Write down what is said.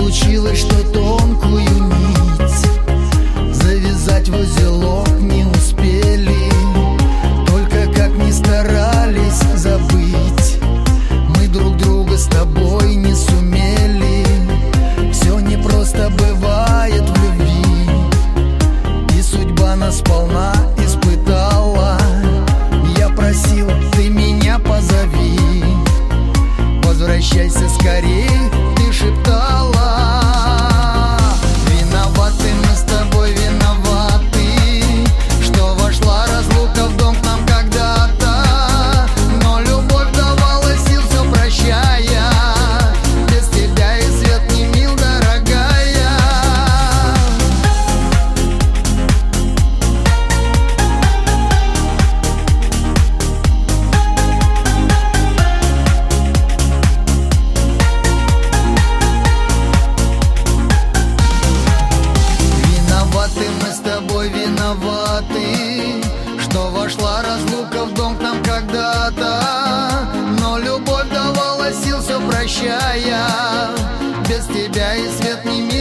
случилось, что тонкую нить завязать в узелок не успели. Только как ни старались забыть, мы друг друга с тобой не сумели. Все непросто бывает в любви, и судьба нас сполна испытала. Я просил, ты меня позови, возвращайся скорей, ты шептала. Виноваты мы с тобой, виноваты, что вошла разлука в дом к нам когда-то. Но любовь давала сил, все прощая, без тебя и свет не мил, дорогая. Мы с тобой виноваты, что вошла разлука в дом к нам когда-то. Но любовь давала сил, все прощая, без тебя и свет не мил.